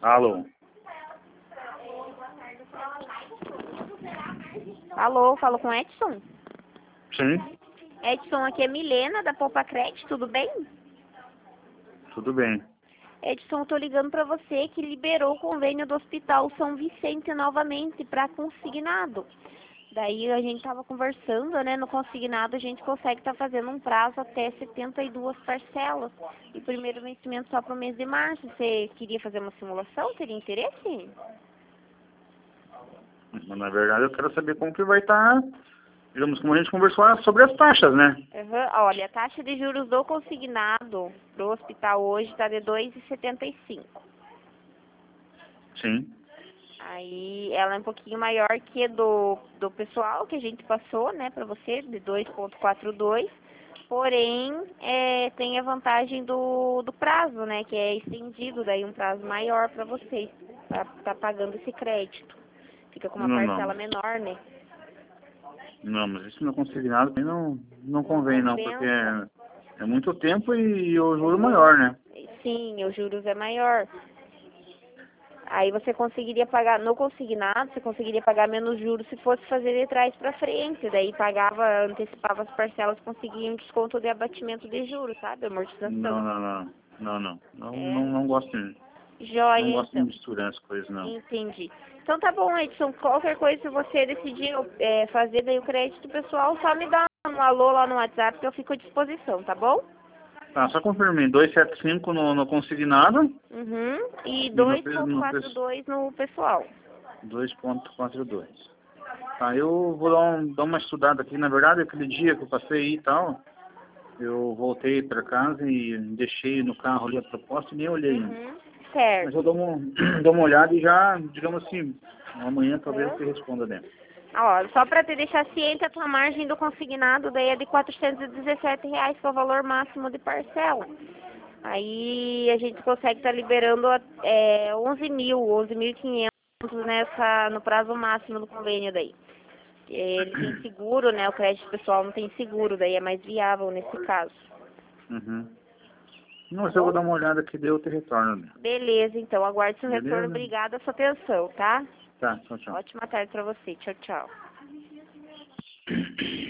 Alô? Alô, falo com Edson? Sim, Edson, aqui é Milena, da Poupa Crédito, tudo bem? tudo bem. Edson, eu tô ligando pra você que liberou o convênio do Hospital São Vicente novamente para consignado. Daí a gente tava conversando, né, no consignado a gente consegue estar fazendo um prazo até 72 parcelas. E o primeiro vencimento só pro mês de março. Você queria fazer uma simulação? Teria interesse? Mas, na verdade, eu quero saber como que vai estar, digamos, como a gente conversou sobre as taxas, né? Olha, a taxa de juros do consignado pro hospital hoje está de 2,75. Sim. Aí ela é um pouquinho maior que do pessoal que a gente passou, né, para você, de 2,42. Porém, tem a vantagem do prazo, né, que é estendido, daí um prazo maior para vocês, para tá pagando esse crédito. Fica com uma Não, não. parcela menor, né? Não, mas isso não consignado também não Não convém, não, porque compensa. é muito tempo e o juro maior, né? Sim, os juros é maior. Aí você conseguiria pagar, no consignado, você conseguiria pagar menos juros se fosse fazer de trás para frente. Daí pagava, antecipava as parcelas, conseguia um desconto de abatimento de juros, sabe? Não, Amortização. não, não. Não, não. Não, É. não, não gosto de, não Joia, gosto de então. misturar as coisas, não. Entendi. Então tá bom, Edson. Qualquer coisa, se você decidir fazer daí o crédito pessoal, só me dá um alô lá no WhatsApp que eu fico à disposição, tá bom? Tá, só confirmei. 275 no consignado Uhum. E e no 2,42 no pessoal. 2,42. Tá, eu vou dar uma estudada aqui. Na verdade, aquele dia que eu passei aí e tal, eu voltei para casa e deixei no carro ali a proposta e nem olhei ainda. Uhum. Mas eu Certo. dou uma olhada e já, digamos assim, amanhã talvez eu te Uhum. responda dentro. Ó, só para te deixar ciente, a tua margem do consignado daí é de R$ 417, que é o valor máximo de parcela. Aí a gente consegue estar liberando 11.500 no prazo máximo do convênio daí. Ele tem seguro, né? O crédito pessoal não tem seguro, daí é mais viável nesse caso. Uhum. Não, Tá mas eu vou bom? dar uma olhada aqui, daí eu te retorno. Né? Beleza, então aguarde seu retorno. Beleza? Obrigada a sua atenção, tá? Tá, tchau, tchau. Ótima tarde para você. Tchau, tchau.